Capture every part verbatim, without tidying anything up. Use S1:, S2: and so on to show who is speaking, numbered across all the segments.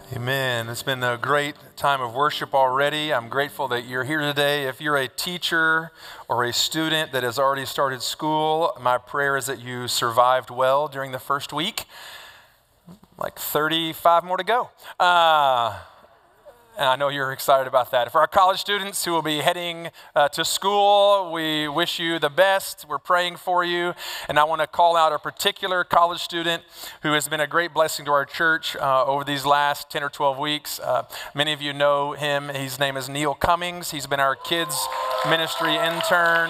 S1: Amen. It's been a great time of worship already. I'm grateful that you're here today. If you're a teacher or a student that has already started school, my prayer is that you survived well during the first week. Like thirty-five more to go. Uh, And I know you're excited about that. For our college students who will be heading uh, to school, we wish you the best. We're praying for you. And I want to call out a particular college student who has been a great blessing to our church uh, over these last ten or twelve weeks. Uh, many of you know him. His name is Neil Cummings. He's been our kids ministry intern.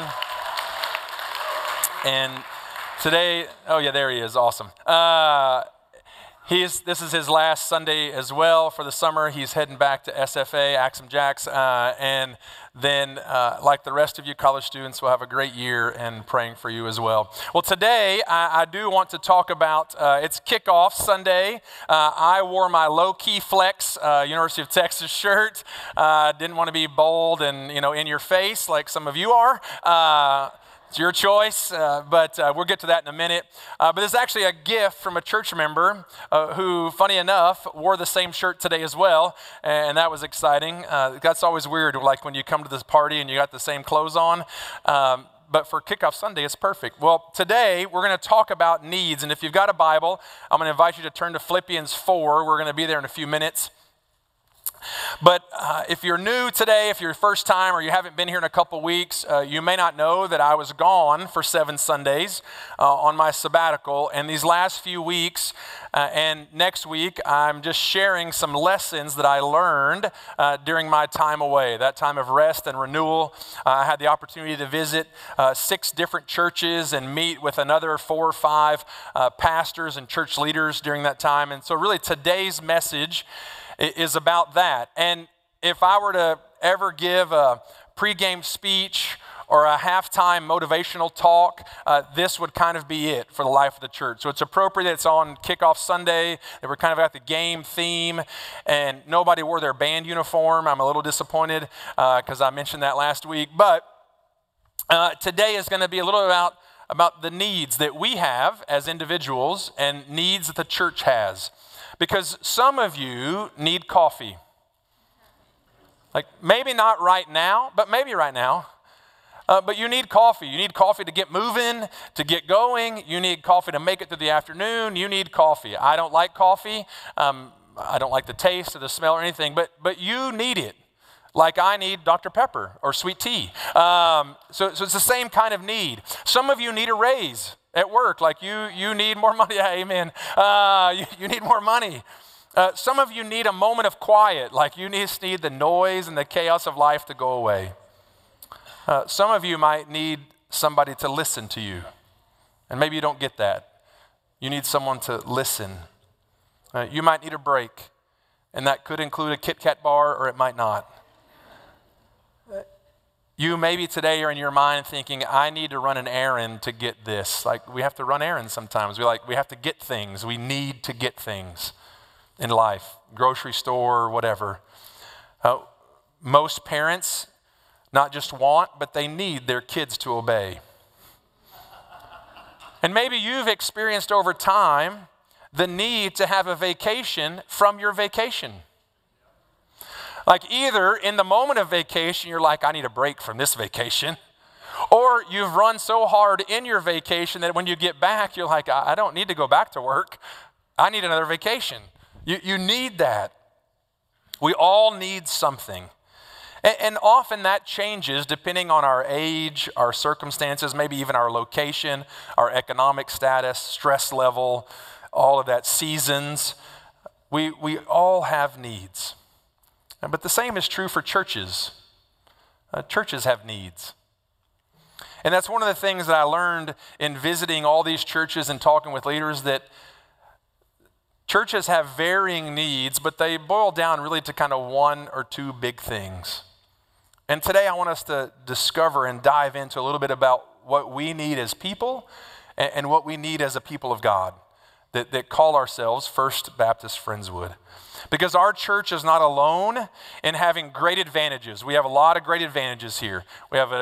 S1: And today, oh yeah, there he is. Awesome. Uh, He is, this is his last Sunday as well for the summer. He's heading back to S F A, Axum Jacks, uh, and then, uh, like the rest of you college students, we'll have a great year and praying for you as well. Well, today I, I do want to talk about, uh, it's kickoff Sunday. Uh, I wore my low-key flex uh, University of Texas shirt. Uh, didn't want to be bold and, you know, in your face like some of you are. Uh, It's your choice, uh, but uh, we'll get to that in a minute. Uh, but there's actually a gift from a church member uh, who, funny enough, wore the same shirt today as well, and that was exciting. Uh, that's always weird, like when you come to this party and you got the same clothes on. Um, but for Kickoff Sunday, it's perfect. Well, today we're going to talk about needs, and if you've got a Bible, I'm going to invite you to turn to Philippians four. We're going to be there in a few minutes. But uh, if you're new today, if you're your first time or you haven't been here in a couple weeks, uh, you may not know that I was gone for seven Sundays uh, on my sabbatical. And these last few weeks uh, and next week, I'm just sharing some lessons that I learned uh, during my time away, that time of rest and renewal. Uh, I had the opportunity to visit uh, six different churches and meet with another four or five uh, pastors and church leaders during that time. And so really today's message is about that. And if I were to ever give a pregame speech or a halftime motivational talk, uh, this would kind of be it for the life of the church. So it's appropriate. It's on Kickoff Sunday. They were kind of at the game theme, and nobody wore their band uniform. I'm a little disappointed because uh, I mentioned that last week. But uh, today is going to be a little about, about the needs that we have as individuals and needs that the church has. Because some of you need coffee. Like maybe not right now, but maybe right now. Uh, but you need coffee. You need coffee to get moving, to get going. You need coffee to make it through the afternoon. You need coffee. I don't like coffee. Um, I don't like the taste or the smell or anything, but, but you need it. Like I need Doctor Pepper or sweet tea. Um, so, so it's the same kind of need. Some of you need a raise at work, like you you need more money. Yeah, amen. Uh, you, you need more money. Uh, some of you need a moment of quiet, like you just need the noise and the chaos of life to go away. Uh, some of you might need somebody to listen to you, and maybe you don't get that. You need someone to listen. Uh, you might need a break, and that could include a Kit Kat bar, or it might not. You maybe today are in your mind thinking, I need to run an errand to get this. Like we have to run errands sometimes. We like we have to get things. We need to get things in life, grocery store, whatever. Uh, most parents not just want, but they need their kids to obey. And maybe you've experienced over time the need to have a vacation from your vacation. Like either in the moment of vacation, you're like, I need a break from this vacation. Or you've run so hard in your vacation that when you get back, you're like, I don't need to go back to work. I need another vacation. You, you need that. We all need something. And, and often that changes depending on our age, our circumstances, maybe even our location, our economic status, stress level, all of that, seasons. We, we all have needs. But the same is true for churches. Uh, churches have needs. And that's one of the things that I learned in visiting all these churches and talking with leaders, that churches have varying needs, but they boil down really to kind of one or two big things. And today I want us to discover and dive into a little bit about what we need as people and, and what we need as a people of God that, that call ourselves First Baptist Friendswood. Because our church is not alone in having great advantages. We have a lot of great advantages here. We have a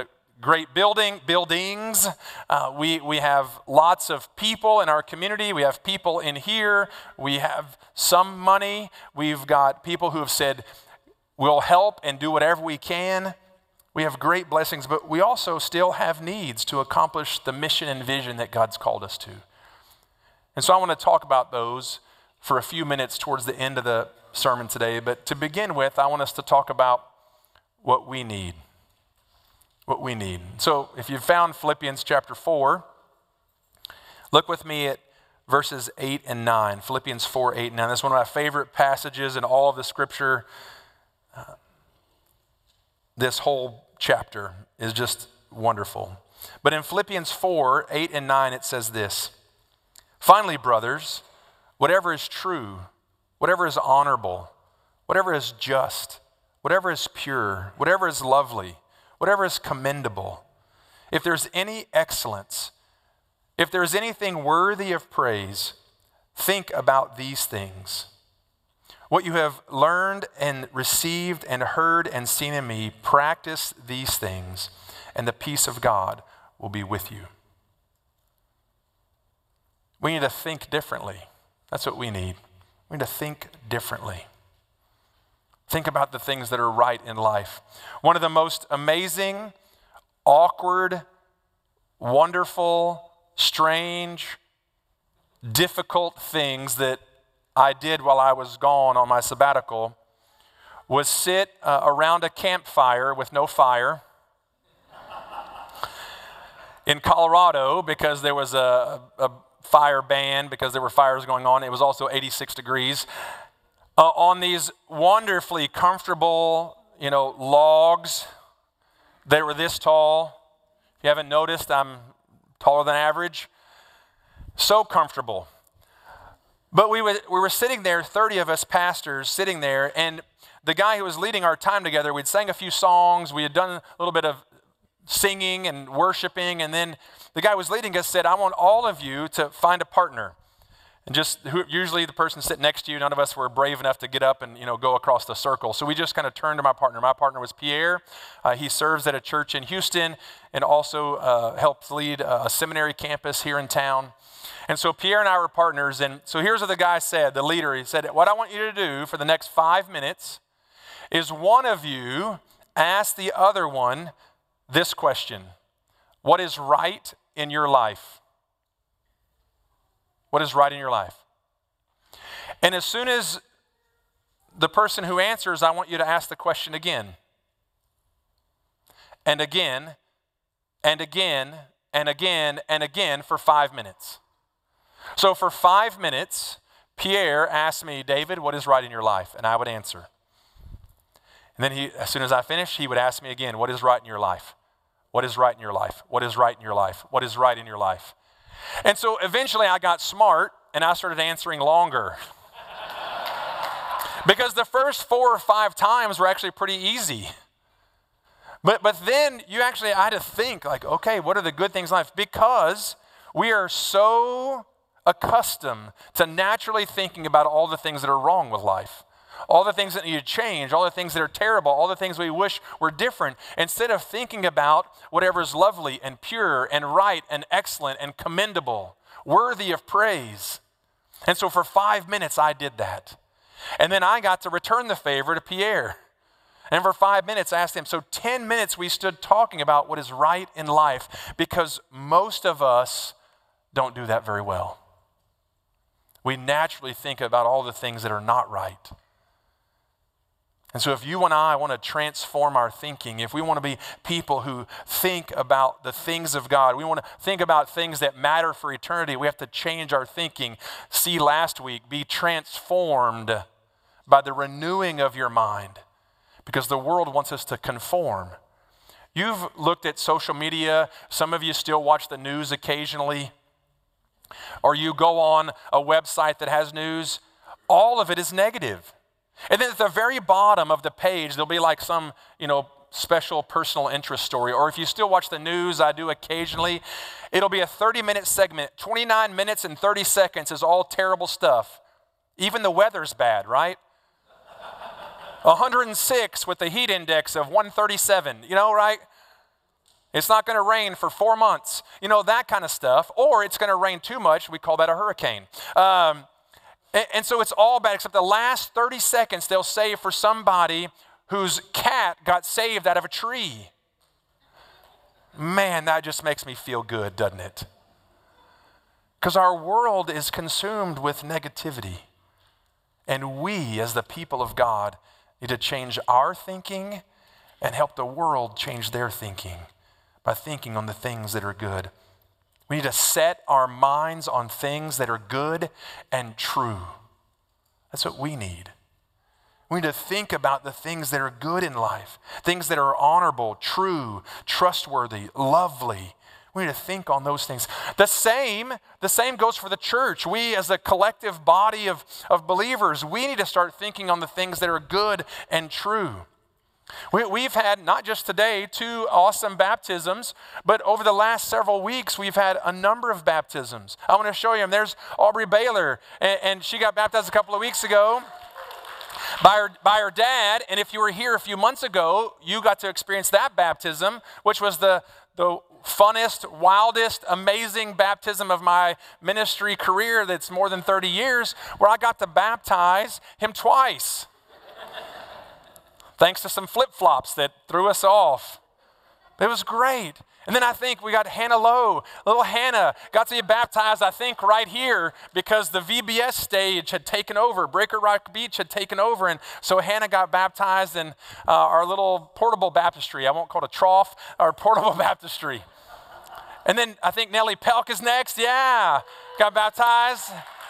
S1: great building buildings. Uh, we, we have lots of people in our community. We have people in here. We have some money. We've got people who have said, we'll help and do whatever we can. We have great blessings, but we also still have needs to accomplish the mission and vision that God's called us to. And so I want to talk about those for a few minutes towards the end of the sermon today. But to begin with, I want us to talk about what we need. What we need. So if you've found Philippians chapter four, look with me at verses eight and nine. Philippians four, eight and nine. This is one of my favorite passages in all of the scripture. Uh, this whole chapter is just wonderful. But in Philippians four, eight and nine, it says this: finally, brothers, whatever is true, whatever is honorable, whatever is just, whatever is pure, whatever is lovely, whatever is commendable, if there's any excellence, if there's anything worthy of praise, think about these things. What you have learned and received and heard and seen in me, practice these things, and the peace of God will be with you. We need to think differently. That's what we need. We need to think differently. Think about the things that are right in life. One of the most amazing, awkward, wonderful, strange, difficult things that I did while I was gone on my sabbatical was sit uh, around a campfire with no fire in Colorado because there was a, a fire ban because there were fires going on. It was also eighty-six degrees. Uh, on these wonderfully comfortable, you know, logs that were this tall. If you haven't noticed, I'm taller than average. So comfortable. But we were, we were sitting there, thirty of us pastors sitting there, and the guy who was leading our time together, we'd sang a few songs, we had done a little bit of singing and worshiping, and then the guy who was leading us said, I want all of you to find a partner. And just who, usually the person sitting next to you, none of us were brave enough to get up and you know go across the circle. So we just kind of turned to my partner. My partner was Pierre. Uh, he serves at a church in Houston and also uh, helps lead a seminary campus here in town. And so Pierre and I were partners. And so here's what the guy said, the leader. He said, what I want you to do for the next five minutes is one of you ask the other one this question: what is right in your life? What is right in your life? And as soon as the person who answers, I want you to ask the question again. And again, and again, and again, and again for five minutes. So for five minutes, Pierre asked me, David, what is right in your life? And I would answer. And then he, as soon as I finished, he would ask me again, what is right in your life? What is right in your life? What is right in your life? What is right in your life? And so eventually I got smart and I started answering longer. Because the first four or five times were actually pretty easy. But but then you actually, I had to think like, okay, what are the good things in life? Because we are so accustomed to naturally thinking about all the things that are wrong with life. All the things that need to change, all the things that are terrible, all the things we wish were different, instead of thinking about whatever is lovely and pure and right and excellent and commendable, worthy of praise. And so for five minutes I did that. And then I got to return the favor to Pierre. And for five minutes I asked him. So ten minutes we stood talking about what is right in life, because most of us don't do that very well. We naturally think about all the things that are not right. And so if you and I want to transform our thinking, if we want to be people who think about the things of God, we want to think about things that matter for eternity, we have to change our thinking. See last week, be transformed by the renewing of your mind, because the world wants us to conform. You've looked at social media. Some of you still watch the news occasionally, or you go on a website that has news. All of it is negative. And then at the very bottom of the page, there'll be like some, you know, special personal interest story. Or if you still watch the news, I do occasionally, it'll be a thirty-minute segment. twenty-nine minutes and thirty seconds is all terrible stuff. Even the weather's bad, right? one hundred six with the heat index of one thirty-seven, you know, right? It's not going to rain for four months. You know, that kind of stuff. Or it's going to rain too much. We call that a hurricane. Um, and, and so it's all bad, except the last thirty seconds they'll save for somebody whose cat got saved out of a tree. Man, that just makes me feel good, doesn't it? Because our world is consumed with negativity. And we, as the people of God, need to change our thinking and help the world change their thinking by thinking on the things that are good. We need to set our minds on things that are good and true. That's what we need. We need to think about the things that are good in life, things that are honorable, true, trustworthy, lovely. We need to think on those things. The same, the same goes for the church. We as a collective body of, of believers, we need to start thinking on the things that are good and true. We, we've had, not just today, two awesome baptisms, but over the last several weeks, we've had a number of baptisms. I want to show you them. There's Aubrey Baylor, and, and she got baptized a couple of weeks ago by her, by her dad. And if you were here a few months ago, you got to experience that baptism, which was the, the funnest, wildest, amazing baptism of my ministry career that's more than thirty years, where I got to baptize him twice. Thanks to some flip-flops that threw us off. It was great. And then I think we got Hannah Lowe. Little Hannah got to be baptized, I think, right here because the V B S stage had taken over. Breaker Rock Beach had taken over. And so Hannah got baptized in uh, our little portable baptistry. I won't call it a trough, our portable baptistry. And then I think Nellie Pelk is next. Yeah, got baptized.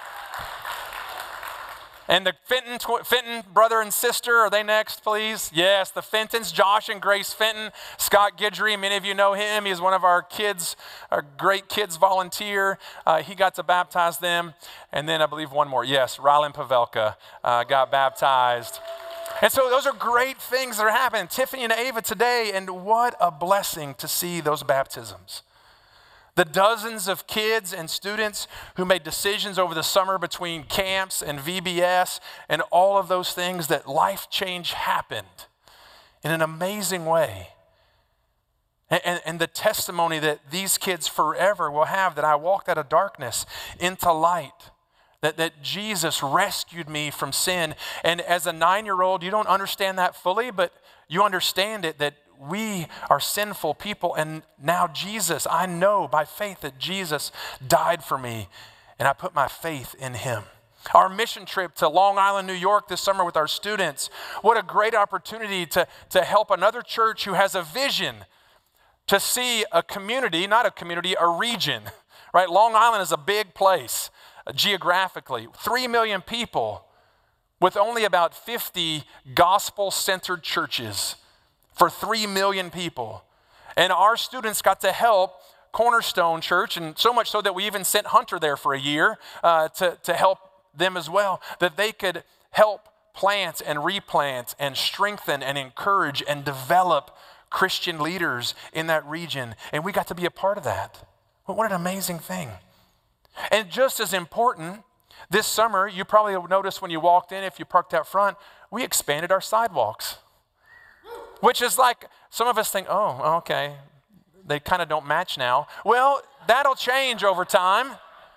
S1: And the Fenton, tw- Fenton brother and sister, are they next, please? Yes, the Fentons, Josh and Grace Fenton. Scott Guidry, many of you know him. He's one of our kids, our great kids volunteer. Uh, he got to baptize them. And then I believe one more. Yes, Rylan Pavelka uh, got baptized. And so those are great things that are happening. Tiffany and Ava today, and what a blessing to see those baptisms. The dozens of kids and students who made decisions over the summer between camps and V B S and all of those things, that life change happened in an amazing way. And, and, and the testimony that these kids forever will have, that I walked out of darkness into light, that, that Jesus rescued me from sin. And as a nine-year-old, you don't understand that fully, but you understand it, that we are sinful people, and now Jesus, I know by faith that Jesus died for me, and I put my faith in him. Our mission trip to Long Island, New York this summer with our students, what a great opportunity to, to help another church who has a vision to see a community, not a community, a region, right? Long Island is a big place uh, geographically, three million people with only about fifty gospel-centered churches for three million people. And our students got to help Cornerstone Church, and so much so that we even sent Hunter there for a year uh, to, to help them as well, that they could help plant and replant and strengthen and encourage and develop Christian leaders in that region. And we got to be a part of that. Well, what an amazing thing. And just as important, this summer, you probably noticed when you walked in, if you parked out front, we expanded our sidewalks. Which is like, some of us think, oh, okay, they kind of don't match now. Well, that'll change over time.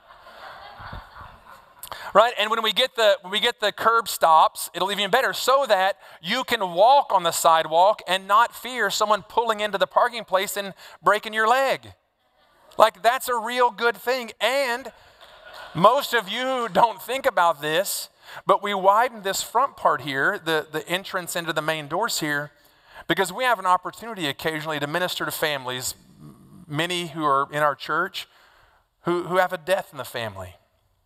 S1: Right? And when we get the when we get the curb stops, it'll even better, so that you can walk on the sidewalk and not fear someone pulling into the parking place and breaking your leg. Like, that's a real good thing. And most of you don't think about this, but we widened this front part here, the, the entrance into the main doors here, because we have an opportunity occasionally to minister to families, many who are in our church, who, who have a death in the family.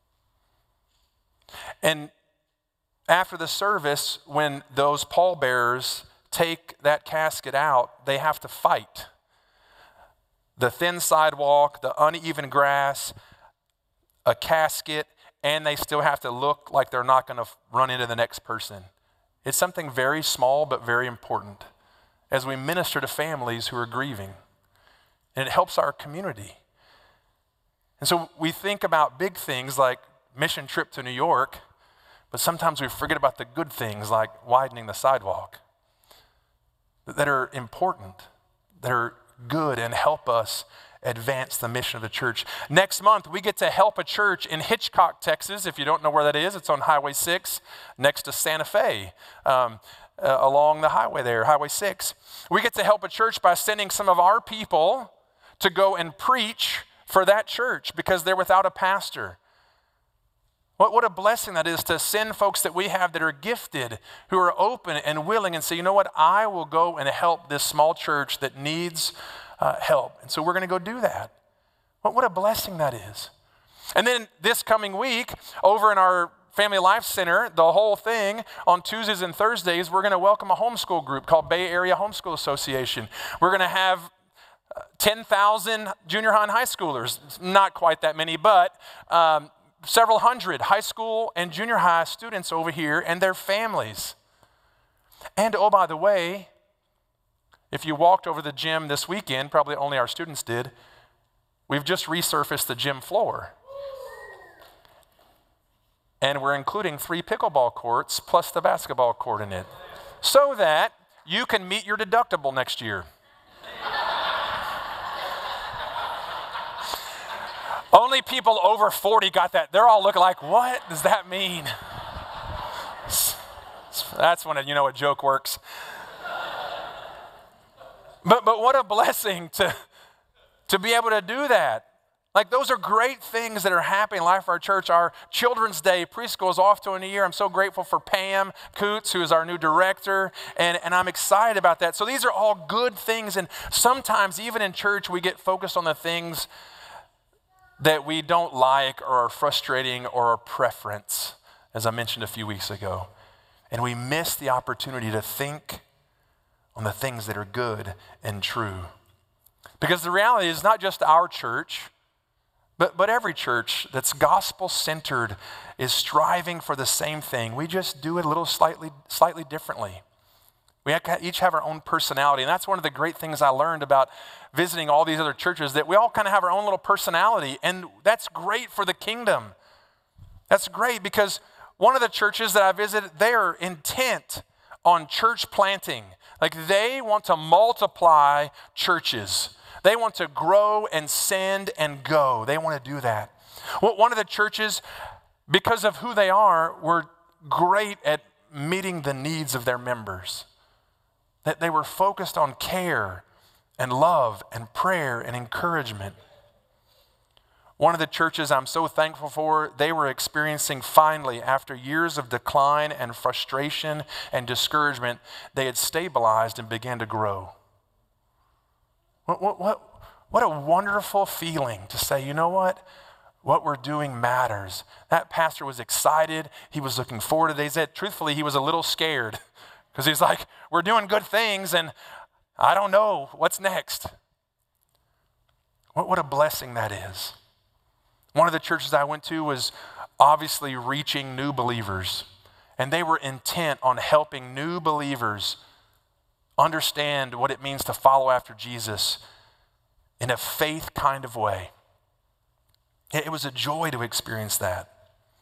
S1: And after the service, when those pallbearers take that casket out, they have to fight. The thin sidewalk, the uneven grass, a casket, and they still have to look like they're not going to run into the next person. It's something very small but very important as we minister to families who are grieving. And it helps our community. And so we think about big things like mission trip to New York, but sometimes we forget about the good things like widening the sidewalk that are important, that are good and help us advance the mission of the church. Next month, we get to help a church in Hitchcock, Texas. If you don't know where that is, it's on Highway six next to Santa Fe, um, uh, along the highway there, Highway six. We get to help a church by sending some of our people to go and preach for that church because they're without a pastor. What, what a blessing that is to send folks that we have that are gifted, who are open and willing and say, you know what, I will go and help this small church that needs uh, help. And so we're going to go do that. What, what a blessing that is. And then this coming week, over in our Family Life Center, the whole thing, on Tuesdays and Thursdays, we're going to welcome a homeschool group called Bay Area Homeschool Association. We're going to have ten thousand junior high and high schoolers, not quite that many, but um, several hundred high school and junior high students over here and their families. And oh, by the way, if you walked over the gym this weekend, probably only our students did, we've just resurfaced the gym floor. And we're including three pickleball courts plus the basketball court in it so that you can meet your deductible next year. Only people over forty got that. They're all looking like, what does that mean? That's when, you know, a joke works. But but what a blessing to, to be able to do that. Like, those are great things that are happening in life of our church. Our Children's Day preschool is off to a new year. I'm so grateful for Pam Coots, who is our new director, and, and I'm excited about that. So these are all good things, and sometimes even in church we get focused on the things that we don't like or are frustrating or are preference, as I mentioned a few weeks ago. And we miss the opportunity to think on the things that are good and true. Because the reality is not just our church, but, but every church that's gospel-centered is striving for the same thing. We just do it a little slightly, slightly differently. We each have our own personality, and that's one of the great things I learned about visiting all these other churches, that we all kind of have our own little personality, and that's great for the kingdom. That's great because one of the churches that I visited, they are intent on church planting. Like, they want to multiply churches. They want to grow and send and go. They want to do that. Well, one of the churches, because of who they are, were great at meeting the needs of their members. That they were focused on care and love and prayer and encouragement. One of the churches I'm so thankful for, they were experiencing finally, after years of decline and frustration and discouragement, they had stabilized and began to grow. What, what, what, what a wonderful feeling to say, you know what? What we're doing matters. That pastor was excited. He was looking forward to it. They said, truthfully, he was a little scared because he's like, we're doing good things and I don't know what's next. What, what a blessing that is. One of the churches I went to was obviously reaching new believers, and they were intent on helping new believers understand what it means to follow after Jesus in a faith kind of way. It was a joy to experience that.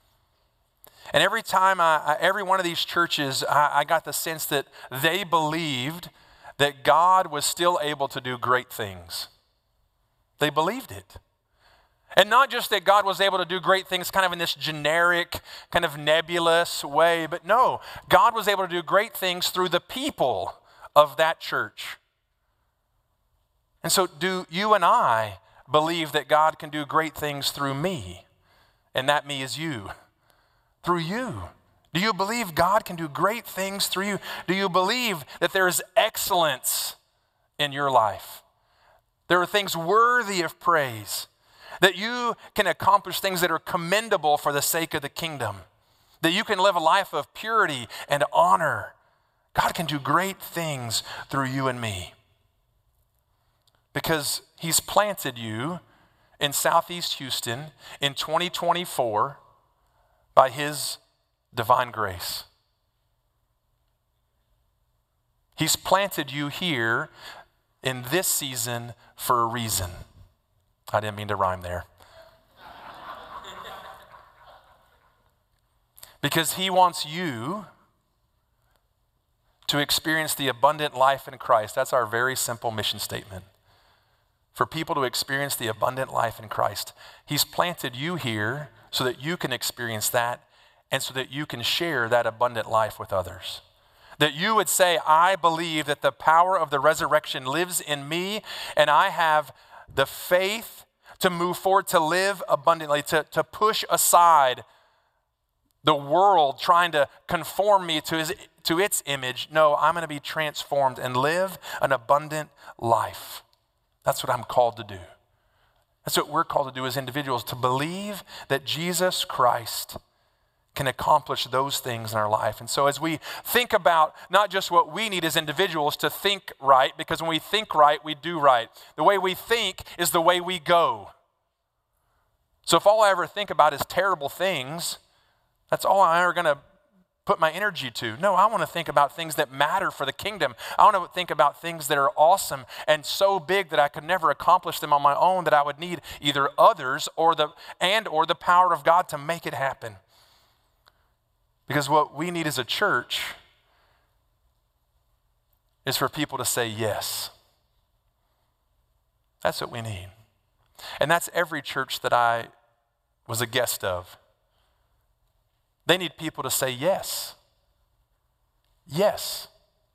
S1: And every time, I, I, every one of these churches, I, I got the sense that they believed that God was still able to do great things. They believed it. And not just that God was able to do great things kind of in this generic, kind of nebulous way, but no, God was able to do great things through the people of that church. And so do you and I believe that God can do great things through me? And that me is you. Through you. Do you believe God can do great things through you? Do you believe that there is excellence in your life? There are things worthy of praise. That you can accomplish things that are commendable for the sake of the kingdom. That you can live a life of purity and honor. God can do great things through you and me. Because he's planted you in Southeast Houston in twenty twenty-four by his divine grace. He's planted you here in this season for a reason. I didn't mean to rhyme there. Because he wants you to experience the abundant life in Christ. That's our very simple mission statement. for people to experience the abundant life in Christ. He's planted you here so that you can experience that and so that you can share that abundant life with others. That you would say, I believe that the power of the resurrection lives in me, and I have the faith to move forward, to live abundantly, to, to push aside the world trying to conform me to, his, to its image. No, I'm going to be transformed and live an abundant life. That's what I'm called to do. That's what we're called to do as individuals, to believe that Jesus Christ can accomplish those things in our life. And so as we think about not just what we need as individuals to think right, because when we think right, we do right. The way we think is the way we go. So if all I ever think about is terrible things, that's all I'm ever going to put my energy to. No, I want to think about things that matter for the kingdom. I want to think about things that are awesome and so big that I could never accomplish them on my own, that I would need either others or the and or the power of God to make it happen. Because what we need as a church is for people to say yes. That's what we need. And that's every church that I was a guest of. They need people to say yes. Yes.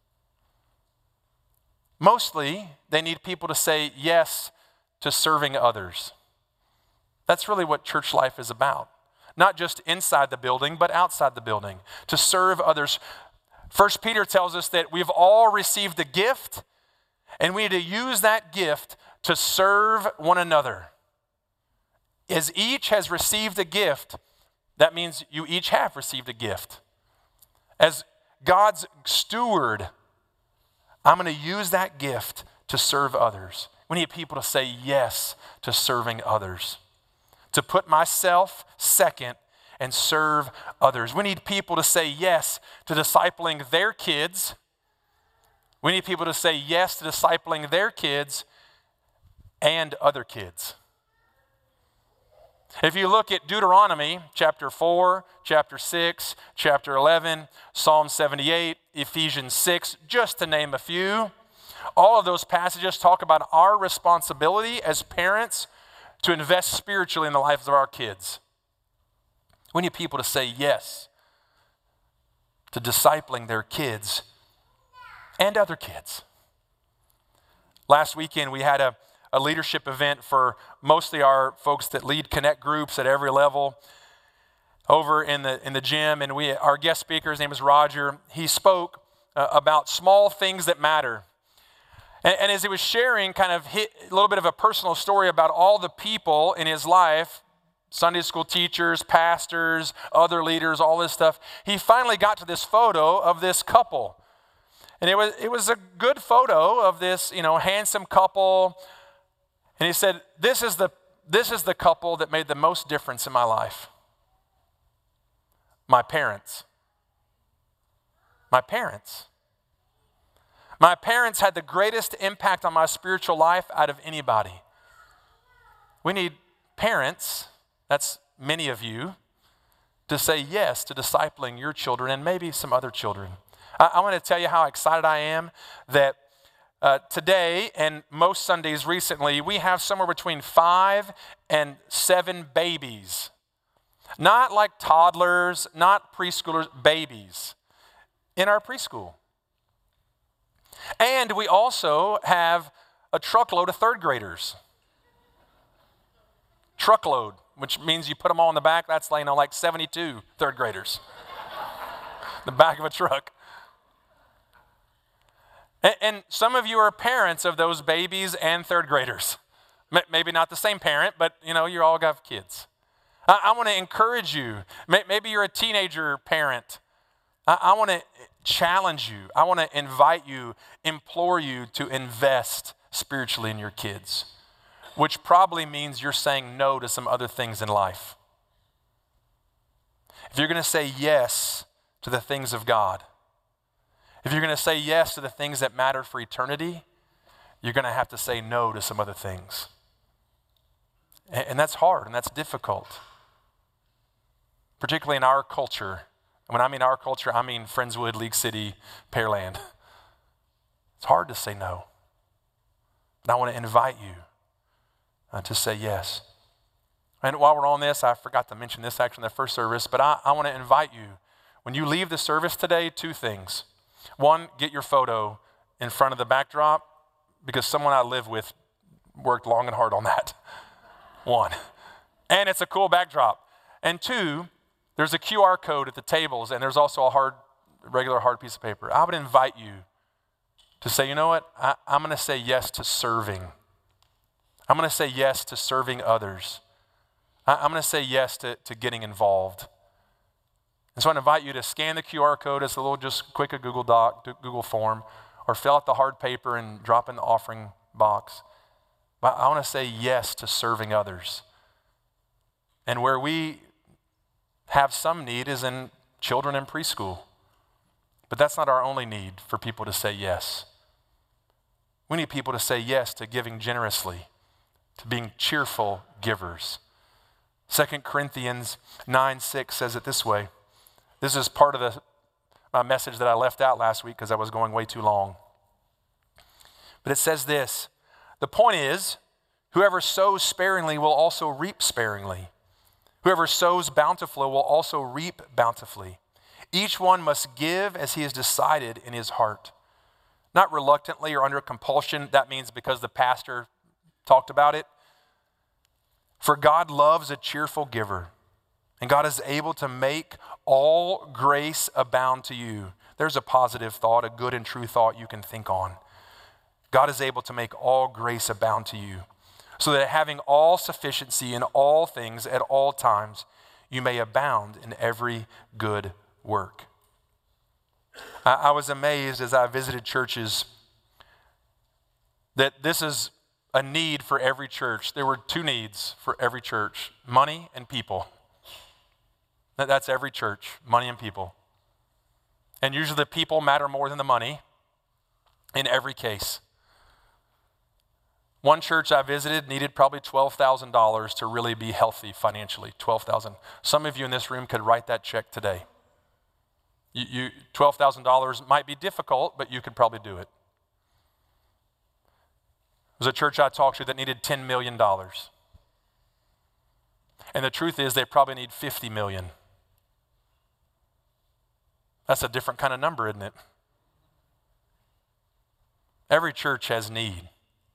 S1: Mostly, they need people to say yes to serving others. That's really what church life is about. Not just inside the building, but outside the building, to serve others. First Peter tells us that we've all received a gift, and we need to use that gift to serve one another. As each has received a gift, that means you each have received a gift. As God's steward, I'm going to use that gift to serve others. We need people to say yes to serving others, to put myself second and serve others. We need people to say yes to discipling their kids. We need people to say yes to discipling their kids and other kids. If you look at Deuteronomy chapter four, chapter six, chapter eleven, Psalm seventy-eight, Ephesians six, just to name a few, all of those passages talk about our responsibility as parents to invest spiritually in the lives of our kids. We need people to say yes to discipling their kids and other kids. Last weekend we had a, a leadership event for mostly our folks that lead Connect groups at every level over in the in the gym, and we our guest speaker, his name is Roger. He spoke uh, about small things that matter. And, and as he was sharing kind of hit, a little bit of a personal story about all the people in his life, Sunday school teachers, pastors, other leaders, all this stuff, he finally got to this photo of this couple. And it was it was a good photo of this, you know, handsome couple. And he said, this is the this is the couple that made the most difference in my life. My parents. My parents. My parents had the greatest impact on my spiritual life out of anybody. We need parents, that's many of you, to say yes to discipling your children and maybe some other children. I, I want to tell you how excited I am that uh, today and most Sundays recently, we have somewhere between five and seven babies. Not like toddlers, not preschoolers, babies in our preschool. And we also have a truckload of third graders. Truckload, which means you put them all in the back, that's like, you know, like seventy-two third graders. The back of a truck. And, and some of you are parents of those babies and third graders. M- maybe not the same parent, but you know, you all have kids. I, I want to encourage you. May, maybe you're a teenager parent. I, I want to challenge you. I want to invite you, implore you to invest spiritually in your kids, which probably means you're saying no to some other things in life. If you're going to say yes to the things of God, if you're going to say yes to the things that matter for eternity, you're going to have to say no to some other things. And, and that's hard and that's difficult, particularly in our culture. When I mean our culture, I mean Friendswood, League City, Pearland. It's hard to say no. But I want to invite you uh, to say yes. And while we're on this, I forgot to mention this actually in the first service, but I, I want to invite you, when you leave the service today, two things. One, get your photo in front of the backdrop, because someone I live with worked long and hard on that. One. And it's a cool backdrop. And two, there's a Q R code at the tables, and there's also a hard, regular hard piece of paper. I would invite you to say, you know what, I, I'm going to say yes to serving. I'm going to say yes to serving others. I, I'm going to say yes to, to getting involved. And so I invite you to scan the Q R code. It's a little just quick a Google Doc, Google form, or fill out the hard paper and drop in the offering box. But I want to say yes to serving others. And where we have some need is in children in preschool. But that's not our only need for people to say yes. We need people to say yes to giving generously, to being cheerful givers. Second Corinthians nine six says it this way. This is part of the my message that I left out last week because I was going way too long. But it says this, the point is, whoever sows sparingly will also reap sparingly. Whoever sows bountifully will also reap bountifully. Each one must give as he has decided in his heart. Not reluctantly or under compulsion. That means because the pastor talked about it. For God loves a cheerful giver, and God is able to make all grace abound to you. There's a positive thought, a good and true thought you can think on. God is able to make all grace abound to you, so that having all sufficiency in all things at all times, you may abound in every good work. I, I was amazed as I visited churches that this is a need for every church. There were two needs for every church, money and people. That, that's every church, money and people. And usually the people matter more than the money in every case. One church I visited needed probably twelve thousand dollars to really be healthy financially, twelve thousand dollars. Some of you in this room could write that check today. You, you, twelve thousand dollars might be difficult, but you could probably do it. There was a church I talked to that needed ten million dollars. And the truth is they probably need fifty million dollars. That's a different kind of number, isn't it? Every church has need.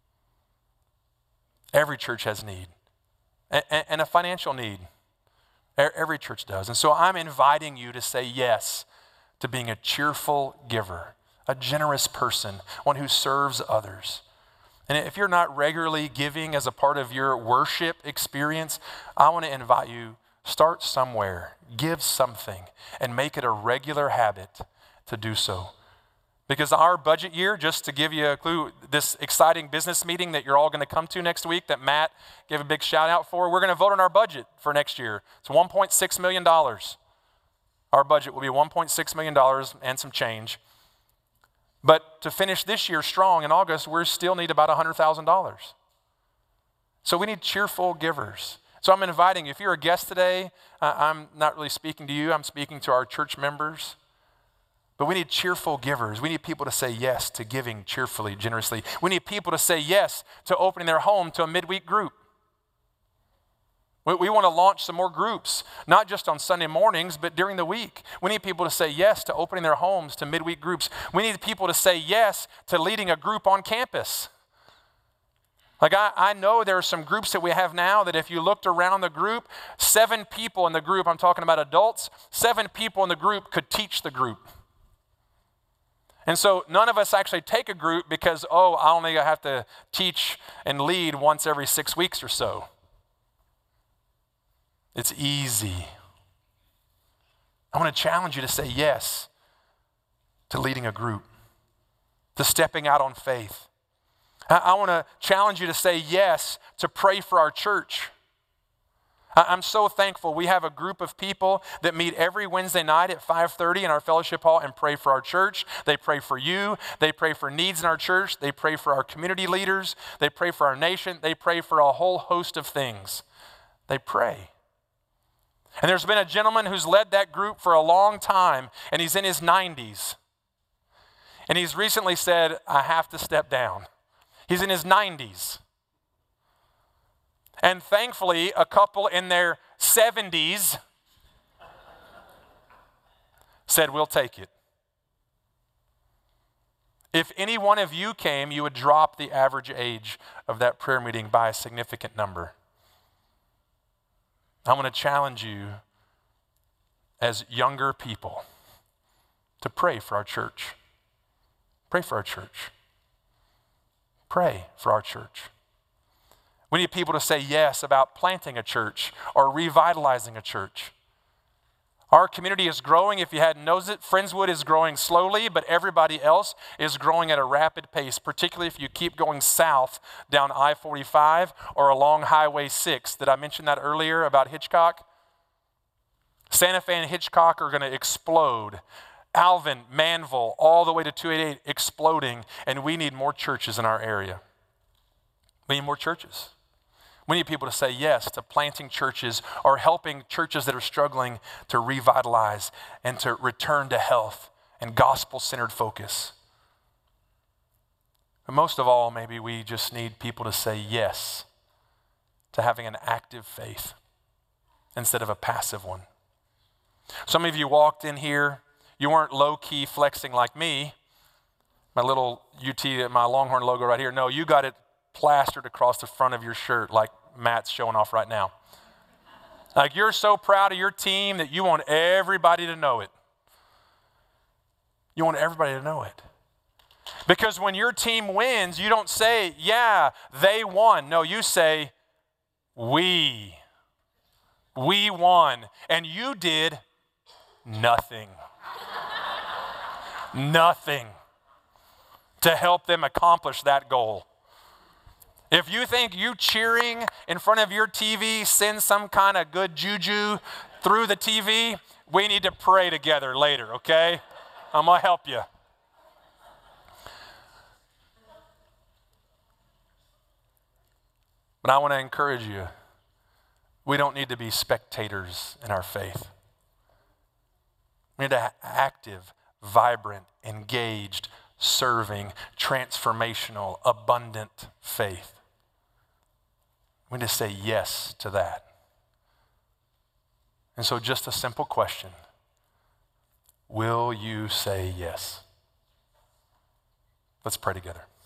S1: Every church has need, and a financial need. Every church does. And so I'm inviting you to say yes to being a cheerful giver, a generous person, one who serves others. And if you're not regularly giving as a part of your worship experience, I want to invite you, start somewhere, give something, and make it a regular habit to do so. Because our budget year, just to give you a clue, this exciting business meeting that you're all going to come to next week that Matt gave a big shout out for, we're going to vote on our budget for next year. It's one point six million dollars. Our budget will be one point six million dollars and some change. But to finish this year strong in August, we still need about one hundred thousand dollars. So we need cheerful givers. So I'm inviting you, if you're a guest today, uh, I'm not really speaking to you, I'm speaking to our church members. But we need cheerful givers. We need people to say yes to giving cheerfully, generously. We need people to say yes to opening their home to a midweek group. We, we want to launch some more groups, not just on Sunday mornings, but during the week. We need people to say yes to opening their homes to midweek groups. We need people to say yes to leading a group on campus. Like I, I know there are some groups that we have now that if you looked around the group, seven people in the group, I'm talking about adults, seven people in the group could teach the group. And so none of us actually take a group because, oh, I only have to teach and lead once every six weeks or so. It's easy. I want to challenge you to say yes to leading a group, to stepping out on faith. I, I want to challenge you to say yes to pray for our church. I'm so thankful we have a group of people that meet every Wednesday night at five thirty in our fellowship hall and pray for our church. They pray for you. They pray for needs in our church. They pray for our community leaders. They pray for our nation. They pray for a whole host of things. They pray. And there's been a gentleman who's led that group for a long time, and he's in his nineties. And he's recently said, I have to step down. He's in his nineties. And thankfully, a couple in their seventies said, we'll take it. If any one of you came, you would drop the average age of that prayer meeting by a significant number. I'm going to challenge you as younger people to pray for our church. Pray for our church. Pray for our church. We need people to say yes about planting a church or revitalizing a church. Our community is growing. If you hadn't known it, Friendswood is growing slowly, but everybody else is growing at a rapid pace, particularly if you keep going south down I forty-five or along Highway six. Did I mention that earlier about Hitchcock? Santa Fe and Hitchcock are going to explode. Alvin, Manville, all the way to two eighty-eight exploding, and we need more churches in our area. We need more churches. We need people to say yes to planting churches or helping churches that are struggling to revitalize and to return to health and gospel-centered focus. But most of all, maybe we just need people to say yes to having an active faith instead of a passive one. Some of you walked in here, you weren't low-key flexing like me, my little U T, my Longhorn logo right here. No, you got it plastered across the front of your shirt like Matt's showing off right now. Like you're so proud of your team that you want everybody to know it. You want everybody to know it. Because when your team wins, you don't say, yeah, they won. No, you say, we. We won. And you did nothing. Nothing to help them accomplish that goal. If you think you cheering in front of your T V sends some kind of good juju through the T V, we need to pray together later, okay? I'm going to help you. But I want to encourage you, we don't need to be spectators in our faith. We need to have active, vibrant, engaged, serving, transformational, abundant faith. We need to say yes to that. And so just a simple question. Will you say yes? Let's pray together.